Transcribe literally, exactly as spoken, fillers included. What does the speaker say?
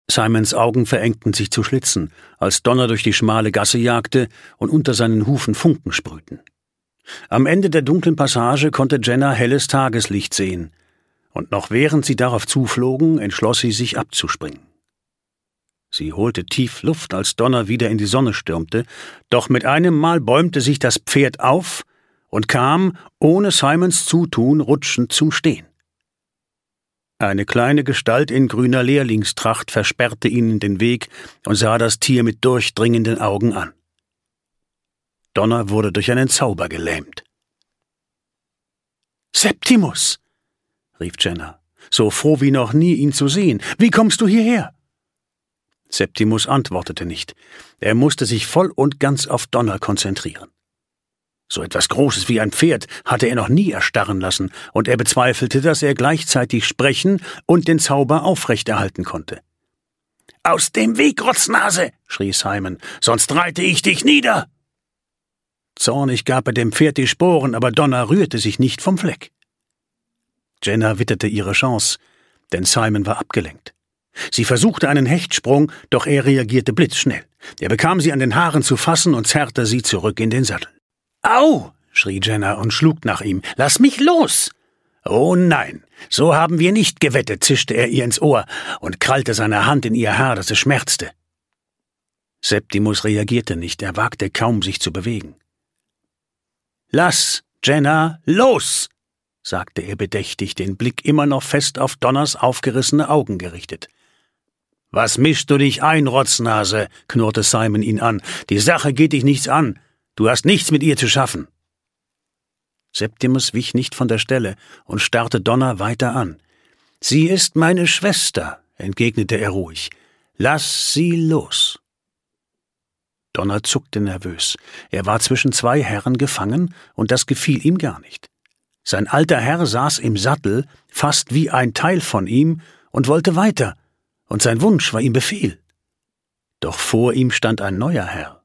Simons Augen verengten sich zu Schlitzen, als Donner durch die schmale Gasse jagte und unter seinen Hufen Funken sprühten. Am Ende der dunklen Passage konnte Jenna helles Tageslicht sehen, und noch während sie darauf zuflogen, entschloss sie sich abzuspringen. Sie holte tief Luft, als Donner wieder in die Sonne stürmte, doch mit einem Mal bäumte sich das Pferd auf und kam, ohne Simons Zutun, rutschend zum Stehen. Eine kleine Gestalt in grüner Lehrlingstracht versperrte ihnen den Weg und sah das Tier mit durchdringenden Augen an. Donner wurde durch einen Zauber gelähmt. »Septimus«, rief Jenna, so froh wie noch nie, ihn zu sehen. »Wie kommst du hierher?« Septimus antwortete nicht. Er musste sich voll und ganz auf Donner konzentrieren. So etwas Großes wie ein Pferd hatte er noch nie erstarren lassen, und er bezweifelte, dass er gleichzeitig sprechen und den Zauber aufrechterhalten konnte. »Aus dem Weg, Rotznase«, schrie Simon, »sonst reite ich dich nieder!« Zornig gab er dem Pferd die Sporen, aber Donner rührte sich nicht vom Fleck. Jenna witterte ihre Chance, denn Simon war abgelenkt. Sie versuchte einen Hechtsprung, doch er reagierte blitzschnell. Er bekam sie an den Haaren zu fassen und zerrte sie zurück in den Sattel. »Au«, schrie Jenna und schlug nach ihm. »Lass mich los!« »Oh nein, so haben wir nicht gewettet«, zischte er ihr ins Ohr und krallte seine Hand in ihr Haar, dass es schmerzte. Septimus reagierte nicht, er wagte kaum, sich zu bewegen. »Lass, Jenna, los«, sagte er bedächtig, den Blick immer noch fest auf Donners aufgerissene Augen gerichtet. »Was mischst du dich ein, Rotznase?«, knurrte Simon ihn an. »Die Sache geht dich nichts an. Du hast nichts mit ihr zu schaffen.« Septimus wich nicht von der Stelle und starrte Donner weiter an. »Sie ist meine Schwester«, entgegnete er ruhig. »Lass sie los.« Donner zuckte nervös. Er war zwischen zwei Herren gefangen, und das gefiel ihm gar nicht. Sein alter Herr saß im Sattel, fast wie ein Teil von ihm, und wollte weiter, und sein Wunsch war ihm Befehl. Doch vor ihm stand ein neuer Herr.